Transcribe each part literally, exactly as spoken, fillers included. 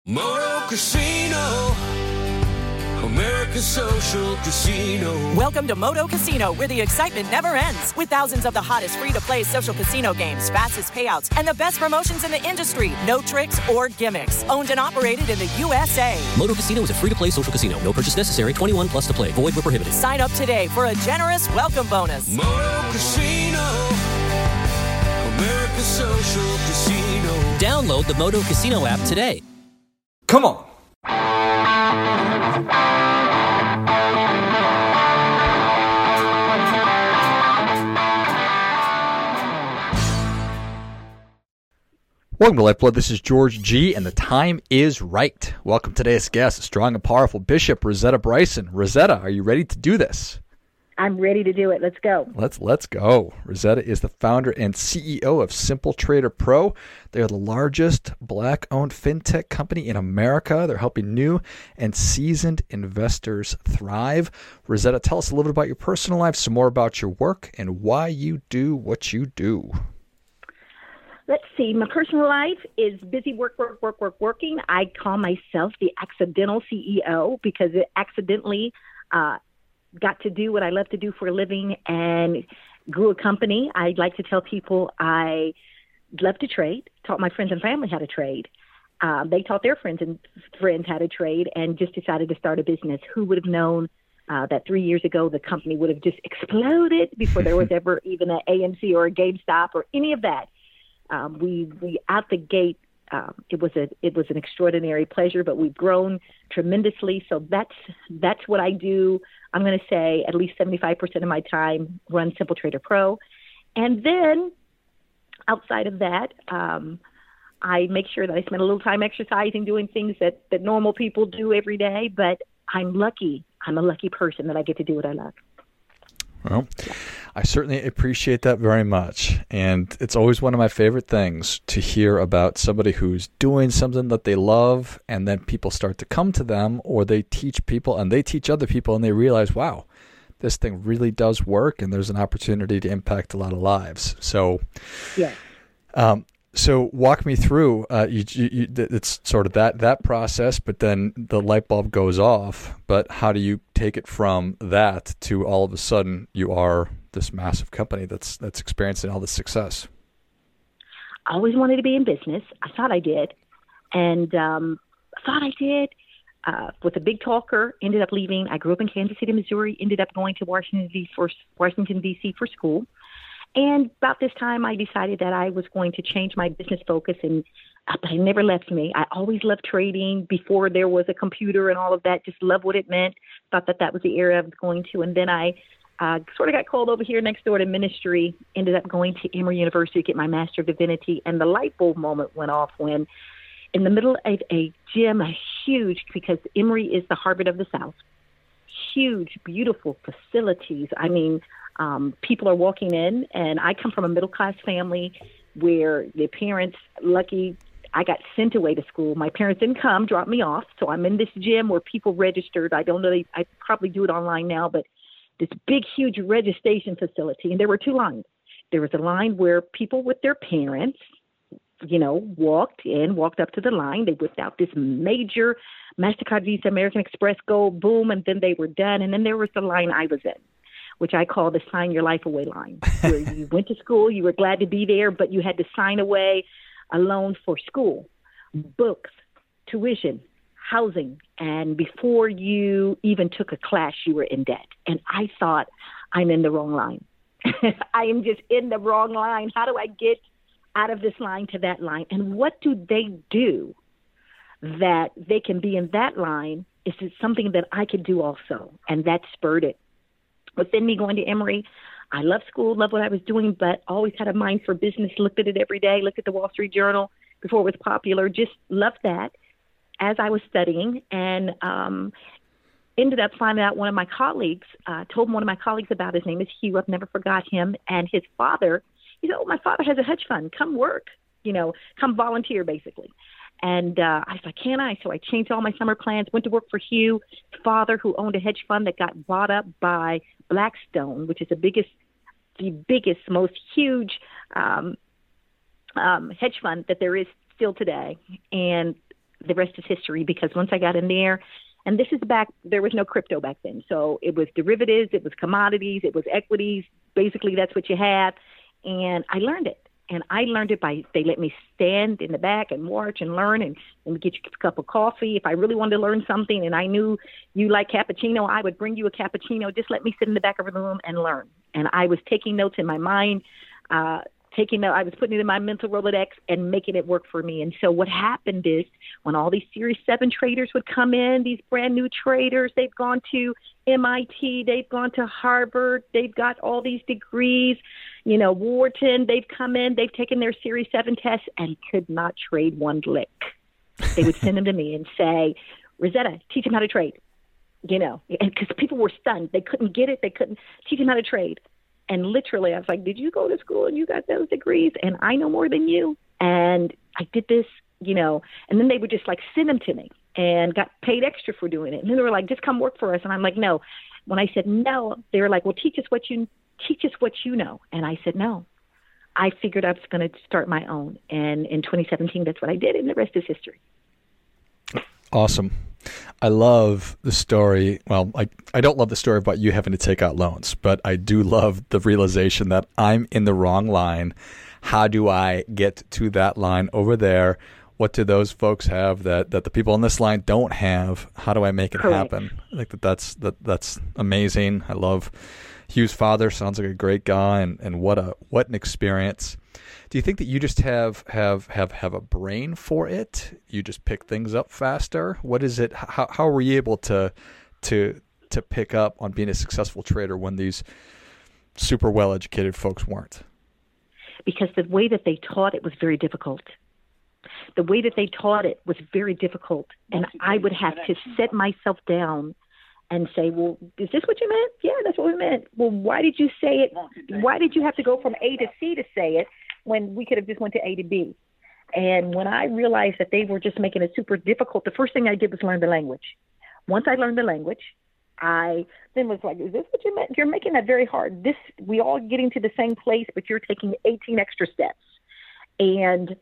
Moto Casino, America's Social Casino. Welcome to Moto Casino, where the excitement never ends. With thousands of the hottest free-to-play social casino games, fastest payouts, and the best promotions in the industry. No tricks or gimmicks. Owned and operated in the U S A. Moto Casino is a free-to-play social casino. No purchase necessary. twenty-one plus to play. Void where prohibited. Sign up today for a generous welcome bonus. Moto Casino, America's Social Casino. Download the Moto Casino app today. Come on. Welcome to Lifeblood. This is George G, and the time is right. Welcome to today's guest, strong and powerful Bishop Rosetta Bryson. Rosetta, are you ready to do this? I'm ready to do it. Let's go. Let's let's go. Rosetta is the founder and C E O of Simple Trader Pro. They are the largest black-owned fintech company in America. They're helping new and seasoned investors thrive. Rosetta, tell us a little bit about your personal life, some more about your work, and why you do what you do. Let's see. My personal life is busy work, work, work, work, working. I call myself the accidental C E O because it accidentally uh, got to do what I love to do for a living and grew a company. I like to tell people I love to trade, taught my friends and family how to trade. Um, they taught their friends and friends how to trade and just decided to start a business. Who would have known uh, that three years ago the company would have just exploded before there was ever even an A M C or a GameStop or any of that. Um, we, we out the gate, um, it was a it was an extraordinary pleasure, but we've grown tremendously. So that's that's what I do. I'm going to say at least seventy-five percent of my time run Simple Trader Pro. And then outside of that, um, I make sure that I spend a little time exercising, doing things that, that normal people do every day. But I'm lucky. I'm a lucky person that I get to do what I love. Well, I certainly appreciate that very much. And it's always one of my favorite things to hear about somebody who's doing something that they love, and then people start to come to them, or they teach people and they teach other people, and they realize, wow, this thing really does work, and there's an opportunity to impact a lot of lives. So, yeah. Um, so walk me through, uh, you, you, it's sort of that, that process, but then the light bulb goes off. But how do you take it from that to all of a sudden you are this massive company that's that's experiencing all this success? I always wanted to be in business. I thought I did. And um, I thought I did. Uh, with a big talker, ended up leaving. I grew up in Kansas City, Missouri, ended up going to Washington, D C for, Washington, D C for school. And about this time, I decided that I was going to change my business focus, and uh, but it never left me. I always loved trading before there was a computer and all of that, just loved what it meant, thought that that was the area I was going to. And then I uh, sort of got called over here next door to ministry, ended up going to Emory University to get my Master of Divinity, and the light bulb moment went off when in the middle of a gym, a huge, because Emory is the Harvard of the South, huge, beautiful facilities. I mean, Um, people are walking in, and I come from a middle-class family where the parents, lucky, I got sent away to school. My parents didn't come, dropped me off. So I'm in this gym where people registered. I don't know, they, I probably do it online now, but this big, huge registration facility. And there were two lines. There was a line where people with their parents, you know, walked in, walked up to the line. They whipped out this major MasterCard, Visa, American Express, Gold, boom, and then they were done. And then there was the line I was in, which I call the sign your life away line, where you went to school, you were glad to be there, but you had to sign away a loan for school, books, tuition, housing, and before you even took a class, you were in debt. And I thought, I'm in the wrong line. I am just in the wrong line. How do I get out of this line to that line? And what do they do that they can be in that line? Is it something that I could do also? And that spurred it. Within me going to Emory, I love school, love what I was doing, but always had a mind for business, looked at it every day, looked at the Wall Street Journal before it was popular, just loved that as I was studying, and um, ended up finding out one of my colleagues, uh, told one of my colleagues about his name is Hugh, I've never forgot him, and his father, he said, oh, my father has a hedge fund, come work, you know, come volunteer basically. And uh, I said, can I? So I changed all my summer plans, went to work for Hugh, father who owned a hedge fund that got bought up by Blackstone, which is the biggest, the biggest, most huge um, um, hedge fund that there is still today. And the rest is history, because once I got in there, and this is back, there was no crypto back then. So it was derivatives, it was commodities, it was equities. Basically, that's what you had. And I learned it. And I learned it by, they let me stand in the back and watch and learn and, and get you a cup of coffee. If I really wanted to learn something and I knew you like cappuccino, I would bring you a cappuccino. Just let me sit in the back of the room and learn. And I was taking notes in my mind, uh, taking note, I was putting it in my mental Rolodex and making it work for me. And so what happened is when all these Series seven traders would come in, these brand new traders, they've gone to M I T, they've gone to Harvard, they've got all these degrees, you know, Wharton, they've come in, they've taken their Series seven tests and could not trade one lick. They would send them to me and say, Rosetta, teach them how to trade, you know, because people were stunned. They couldn't get it. They couldn't teach them how to trade. And literally, I was like, did you go to school and you got those degrees and I know more than you? And I did this, you know, and then they would just like send them to me and got paid extra for doing it. And then they were like, just come work for us. And I'm like, no. When I said no, they were like, well, teach us what you teach us what you know. And I said, no. I figured I was going to start my own. And in twenty seventeen, that's what I did. And the rest is history. Awesome. I love the story. Well, I, I don't love the story about you having to take out loans, but I do love the realization that I'm in the wrong line. How do I get to that line over there? What do those folks have that, that the people on this line don't have? How do I make it Correct. happen? I think that that's, that, that's amazing. I love Hugh's father. Sounds like a great guy, and, and what a what an experience. Do you think that you just have, have, have, have a brain for it? You just pick things up faster? What is it? How, how were you able to, to, to pick up on being a successful trader when these super well-educated folks weren't? Because the way that they taught it was very difficult. The way that they taught it was very difficult. And I would have to set myself down and say, well, is this what you meant? Yeah, that's what we meant. Well, why did you say it? Why did you have to go from A to C to say it when we could have just went to A to B? And when I realized that they were just making it super difficult, the first thing I did was learn the language. Once I learned the language, I then was like, is this what you meant? You're making that very hard. This, we all getting to the same place, but you're taking eighteen extra steps. And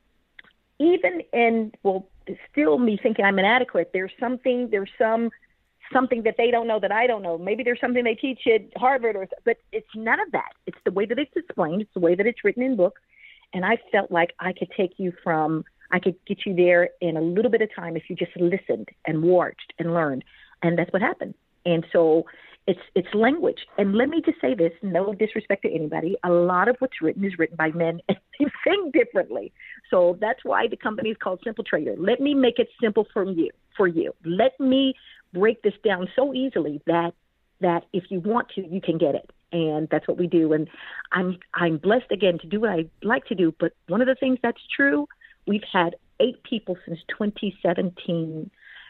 even in, well, still me thinking I'm inadequate, there's something, there's some, something that they don't know that I don't know. Maybe there's something they teach at Harvard, or, but it's none of that. It's the way that it's explained. It's the way that it's written in books. And I felt like I could take you from, I could get you there in a little bit of time if you just listened and watched and learned. And that's what happened. And so it's it's language. And let me just say this, no disrespect to anybody. A lot of what's written is written by men and they think differently. So that's why the company is called Simple Trader. Let me make it simple for you. For you. Let me break this down so easily that that if you want to, you can get it. And that's what we do. And I'm I'm blessed, again, to do what I like to do. But one of the things that's true, we've had eight people since twenty seventeen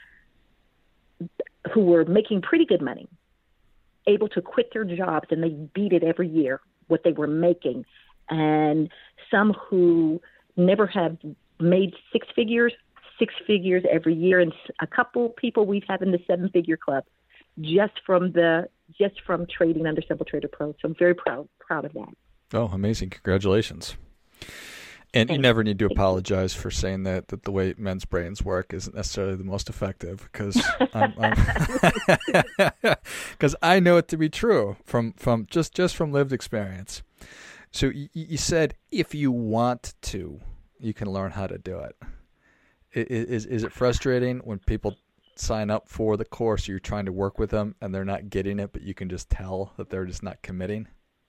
who were making pretty good money, able to quit their jobs, and they beat it every year, what they were making. And some who never have made six figures, six figures every year. And a couple people we've had in the seven-figure club just from the just from trading under Simple Trader Pro. So I'm very proud proud of that. Oh, amazing. Congratulations. And Thanks. You never need to apologize for saying that, that the way men's brains work isn't necessarily the most effective, because I'm, I'm because I know it to be true from, from just, just from lived experience. So you, you said if you want to, you can learn how to do it. Is, is it frustrating when people sign up for the course, you're trying to work with them and they're not getting it, but you can just tell that they're just not committing?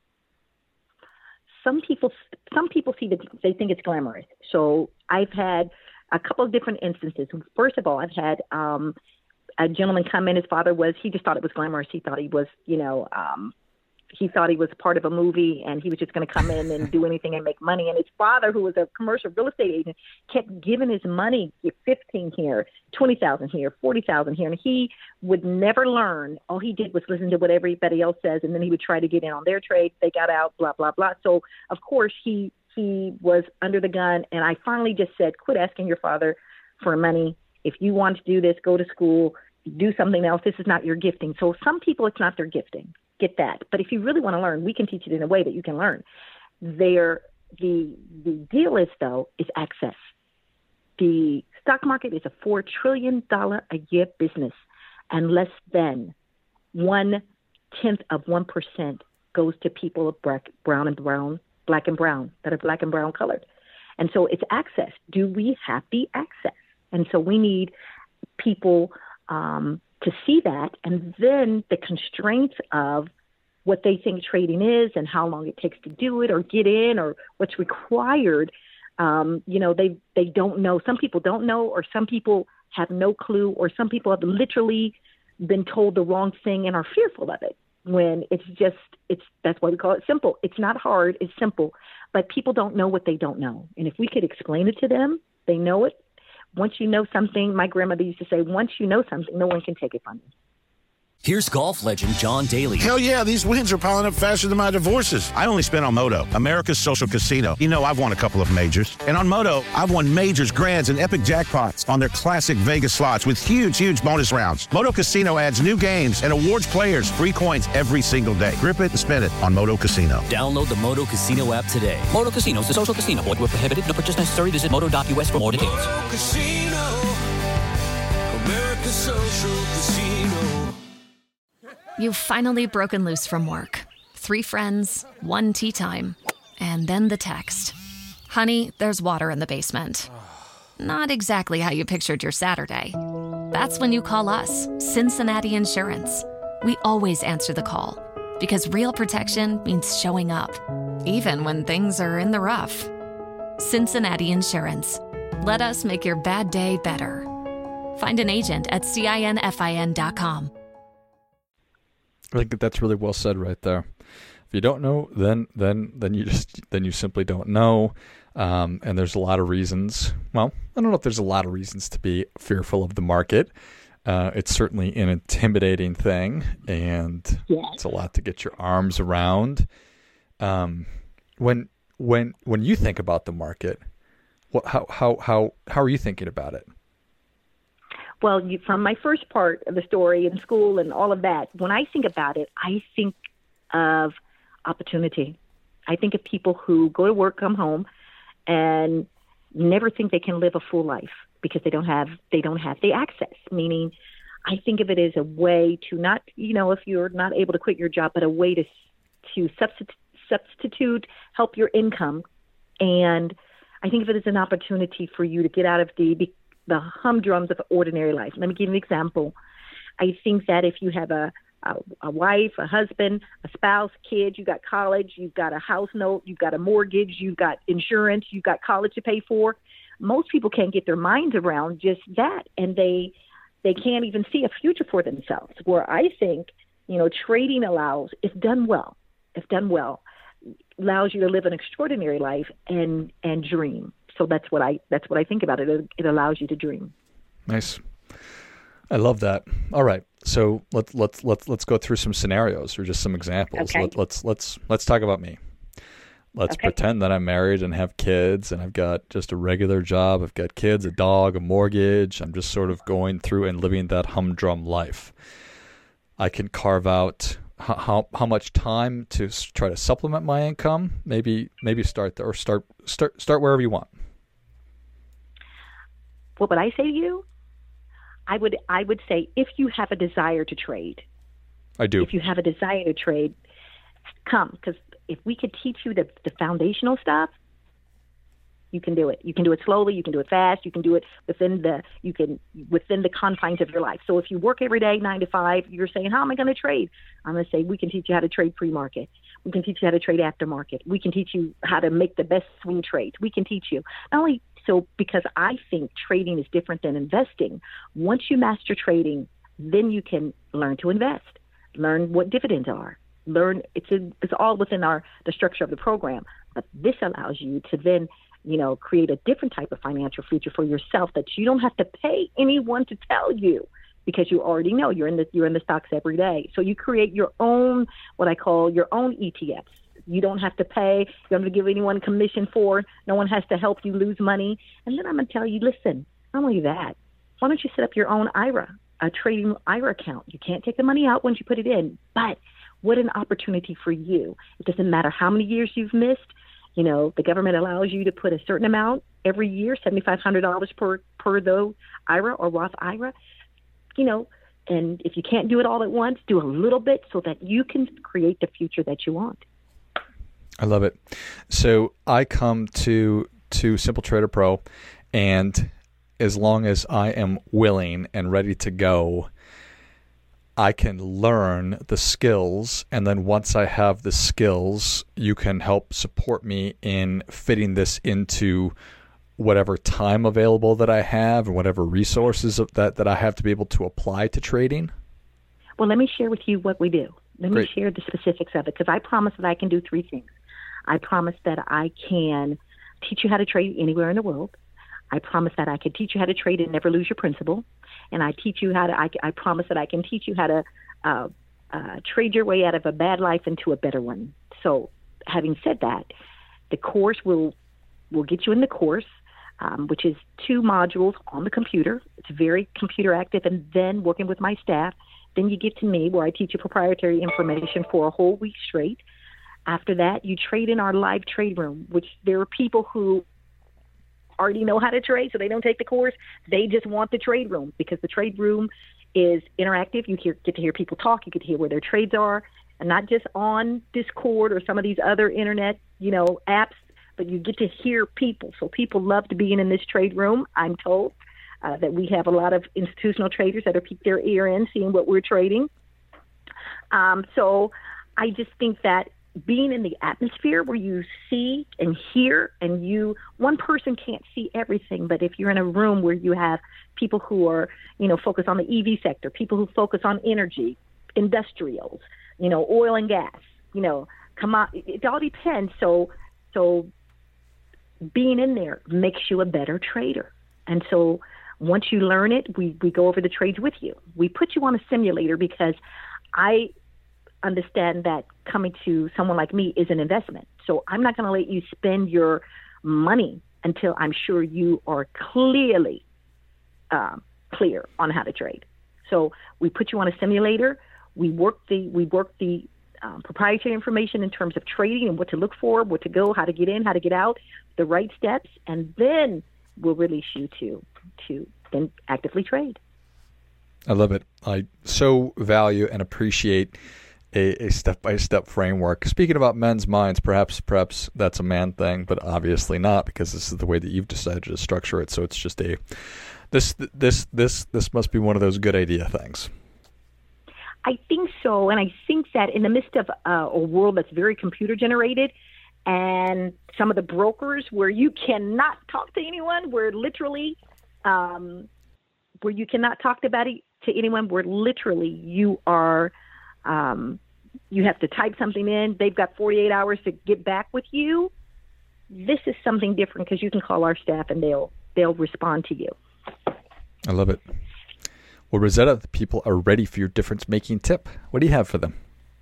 Some people, some people see that they think it's glamorous. So I've had a couple of different instances. First of all, I've had um, a gentleman come in. His father was, he just thought it was glamorous. He thought he was, you know, um, he thought he was part of a movie and he was just going to come in and do anything and make money. And his father, who was a commercial real estate agent, kept giving his money, fifteen here, twenty thousand here, forty thousand here. And he would never learn. All he did was listen to what everybody else says. And then he would try to get in on their trade. They got out, blah, blah, blah. So of course he, he was under the gun. And I finally just said, quit asking your father for money. If you want to do this, go to school, do something else. This is not your gifting. So some people, it's not their gifting. Get that. But if you really want to learn, we can teach it in a way that you can learn. There, the the deal is, though, is access. The stock market is a four trillion dollars a year business, and less than one-tenth of one percent goes to people of black, brown and brown, black and brown, that are black and brown colored. And so it's access. Do we have the access? And so we need people um, to see that, and then the constraints of what they think trading is and how long it takes to do it or get in or what's required. Um, you know, they they don't know. Some people don't know, or some people have no clue, or some people have literally been told the wrong thing and are fearful of it. When it's just, it's that's why we call it simple. It's not hard, it's simple. But people don't know what they don't know. And if we could explain it to them, they know it. Once you know something, my grandmother used to say, once you know something, no one can take it from you. Here's golf legend John Daly. Hell yeah, these wins are piling up faster than my divorces. I only spent on Moto, America's social casino. You know, I've won a couple of majors. And on Moto, I've won majors, grands, and epic jackpots on their classic Vegas slots with huge, huge bonus rounds. Moto Casino adds new games and awards players free coins every single day. Grip it and spin it on Moto Casino. Download the Moto Casino app today. Moto Casino is a social casino. Void where prohibited. No purchase necessary. Visit moto dot u s for more details. Moto Casino, America's social casino. You've finally broken loose from work. Three friends, one tea time, and then the text. Honey, there's water in the basement. Not exactly how you pictured your Saturday. That's when you call us, Cincinnati Insurance. We always answer the call, because real protection means showing up, even when things are in the rough. Cincinnati Insurance. Let us make your bad day better. Find an agent at cinfin dot com. I think that that's really well said right there. If you don't know, then then then you just then you simply don't know. Um, and there's a lot of reasons. Well, I don't know if there's a lot of reasons to be fearful of the market. Uh, it's certainly an intimidating thing, and yes. It's a lot to get your arms around. Um, when when when you think about the market, what how how how how are you thinking about it? Well, you, from my first part of the story in school and all of that, when I think about it, I think of opportunity. I think of people who go to work, come home, and never think they can live a full life because they don't have they don't have the access. Meaning, I think of it as a way to not, you know, if you're not able to quit your job, but a way to to substitute, substitute help your income. And I think of it as an opportunity for you to get out of the the humdrums of ordinary life. Let me give you an example. I think that if you have a, a, a wife, a husband, a spouse, kids, you got college, you've got a house note, you've got a mortgage, you've got insurance, you've got college to pay for. Most people can't get their minds around just that, and they they can't even see a future for themselves. Where I think, you know, trading allows, if done well, if done well, allows you to live an extraordinary life and and dream. So that's what I that's what I think about it. It, it allows you to dream. Nice. I love that. All right. So let's let's let's let's go through some scenarios or just some examples. Okay. Let, let's let's let's talk about me. Let's Okay. pretend that I'm married and have kids, and I've got just a regular job. I've got kids, a dog, a mortgage. I'm just sort of going through and living that humdrum life. I can carve out how how, how much time to s- try to supplement my income. Maybe maybe start there, or start start start wherever you want. What would I say to you? I would I would say if you have a desire to trade, I do. if you have a desire to trade, come, because if we could teach you the, the foundational stuff, you can do it. You can do it slowly. You can do it fast. You can do it within the you can within the confines of your life. So if you work every day, nine to five, you're saying, how am I going to trade? I'm going to say we can teach you how to trade pre-market. We can teach you how to trade aftermarket. We can teach you how to make the best swing trades. We can teach you not only so because I think trading is different than investing. Once you master trading, then you can learn to invest, learn what dividends are. Learn it's in, it's all within our the structure of the program. But this allows you to then, you know, create a different type of financial future for yourself that you don't have to pay anyone to tell you, because you already know you're in the you're in the stocks every day. So you create your own, what I call your own E T Fs. You don't have to pay. You don't have to give anyone commission for. No one has to help you lose money. And then I'm going to tell you, listen, not only that, why don't you set up your own I R A, a trading I R A account? You can't take the money out once you put it in, but what an opportunity for you. It doesn't matter how many years you've missed. You know, the government allows you to put a certain amount every year, seven thousand five hundred dollars per, per though I R A or Roth I R A, you know, and if you can't do it all at once, do a little bit so that you can create the future that you want. I love it. So I come to to Simple Trader Pro, and as long as I am willing and ready to go, I can learn the skills, and then once I have the skills, you can help support me in fitting this into whatever time available that I have and whatever resources that, that I have to be able to apply to trading. Well, let me share with you what we do. Let Great. me share the specifics of it, because I promise that I can do three things. I promise that I can teach you how to trade anywhere in the world. I promise that I can teach you how to trade and never lose your principal. And I teach you how to, I, I promise that I can teach you how to uh, uh, trade your way out of a bad life into a better one. So having said that, the course will, will get you in the course, um, which is two modules on the computer. It's very computer active, and then working with my staff. Then you get to me, where I teach you proprietary information for a whole week straight. After that, you trade in our live trade room, which there are people who already know how to trade, so they don't take the course. They just want the trade room, because the trade room is interactive. You hear, get to hear people talk. You get to hear where their trades are, and not just on Discord or some of these other internet, you know, apps, but you get to hear people. So people love to be in, in this trade room. I'm told uh, that we have a lot of institutional traders that are peek their ear in, seeing what we're trading. Um, so I just think that being in the atmosphere where you see and hear, and you, one person can't see everything, but if you're in a room where you have people who are, you know, focused on the E V sector, people who focus on energy, industrials, you know, oil and gas, you know, come on, it, it all depends. So, so being in there makes you a better trader. And so once you learn it, we, we go over the trades with you. We put you on a simulator, because I understand that coming to someone like me is an investment. So I'm not going to let you spend your money until I'm sure you are clearly uh, clear on how to trade. So we put you on a simulator. We work the we work the um, proprietary information in terms of trading and what to look for, what to go, how to get in, how to get out, the right steps, and then we'll release you to to then actively trade. I love it. I so value and appreciate A, a step-by-step framework. Speaking about men's minds, perhaps perhaps that's a man thing, but obviously not, because this is the way that you've decided to structure it. So it's just a this this this this must be one of those good idea things. I think so, and I think that in the midst of uh, a world that's very computer generated, and some of the brokers where you cannot talk to anyone, where literally um, where you cannot talk about it to anyone, where literally you are. Um, you have to type something in. They've got forty-eight hours to get back with you. This is something different, because you can call our staff and they'll they'll respond to you. I love it. Well, Rosetta, the people are ready for your difference-making tip. What do you have for them?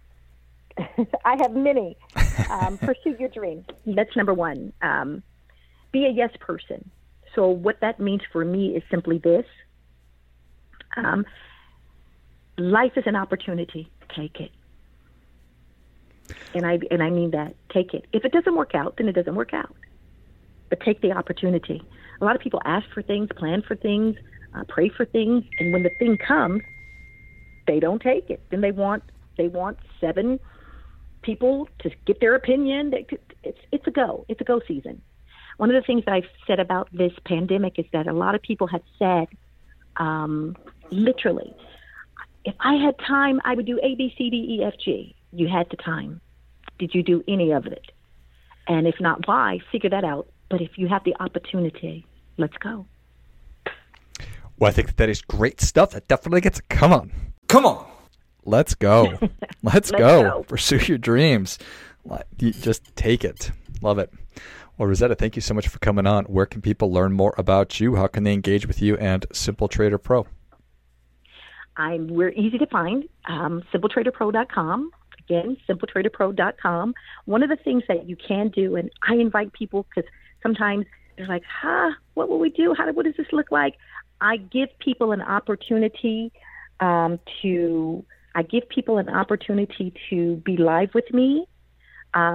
I have many. Um, pursue your dream. That's number one. Um, be a yes person. So what that means for me is simply this. Um, life is an opportunity. Take it. And I and I mean that. Take it. If it doesn't work out, then it doesn't work out. But take the opportunity. A lot of people ask for things, plan for things, uh, pray for things, and when the thing comes, they don't take it. Then they want they want seven people to get their opinion. It's it's a go. It's a go season. One of the things that I've said about this pandemic is that a lot of people have said, um, literally, if I had time, I would do A, B, C, D, E, F, G. You had the time. Did you do any of it? And if not, why? Figure that out. But if you have the opportunity, let's go. Well, I think that, that is great stuff. That definitely gets a come on. Come on. Let's go. Let's, Let's go. go. Pursue your dreams. You just take it. Love it. Well, Rosetta, thank you so much for coming on. Where can people learn more about you? How can they engage with you and Simple Trader Pro? I'm, we're easy to find, um, simple trader pro dot com. Again, simple trader pro dot com. One of the things that you can do, and I invite people, because sometimes they're like, huh, what will we do? How, what does this look like? I give people an opportunity um, to, I give people an opportunity to be live with me. Uh,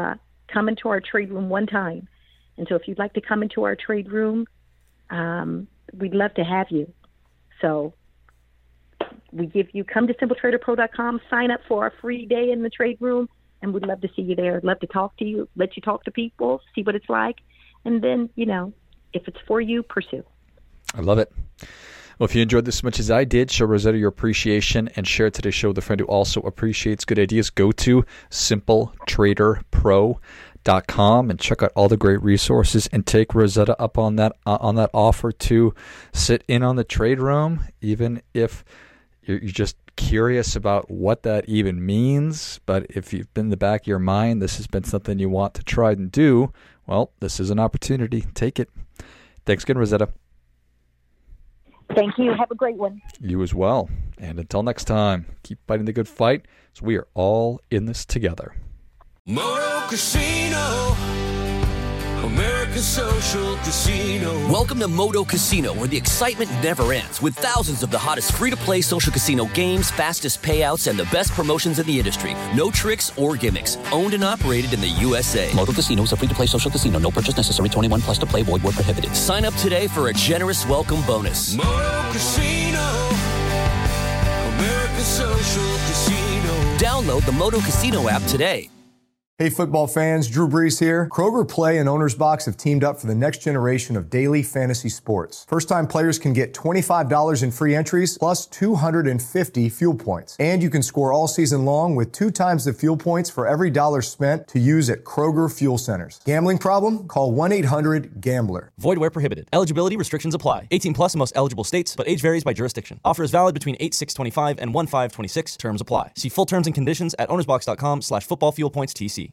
come into our trade room one time. And so if you'd like to come into our trade room, um, we'd love to have you. So we give you, come to simple trader pro dot com, sign up for our free day in the trade room, and we'd love to see you there. Love to talk to you, let you talk to people, see what it's like. And then, you know, if it's for you, pursue. I love it. Well, if you enjoyed this as much as I did, show Rosetta your appreciation and share today's show with a friend who also appreciates good ideas. Go to simple trader pro dot com and check out all the great resources and take Rosetta up on that uh, on that offer to sit in on the trade room, even if you're, you're just curious about what that even means. But if you've been in the back of your mind, this has been something you want to try and do, well, this is an opportunity. Take it. Thanks again, Rosetta. Thank you. Have a great one. You as well. And until next time, keep fighting the good fight, so we are all in this together. Moto Casino, America's social casino. Welcome to Moto Casino, where the excitement never ends, with thousands of the hottest free-to-play social casino games, fastest payouts, and the best promotions in the industry. No tricks or gimmicks. Owned and operated in the U S A. Moto Casino is a free-to-play social casino. No purchase necessary. twenty-one plus to play. Void where prohibited. Sign up today for a generous welcome bonus. Moto Casino, America's social casino. Download the Moto Casino app today. Hey football fans, Drew Brees here. Kroger Play and Owner's Box have teamed up for the next generation of daily fantasy sports. First-time players can get twenty-five dollars in free entries plus two hundred fifty fuel points. And you can score all season long with two times the fuel points for every dollar spent to use at Kroger Fuel Centers. Gambling problem? Call one eight hundred gambler. Void where prohibited. Eligibility restrictions apply. eighteen plus in most eligible states, but age varies by jurisdiction. Offer is valid between eight six twenty-five and one five twenty-six. Terms apply. See full terms and conditions at ownersbox dot com slash football fuel points T C.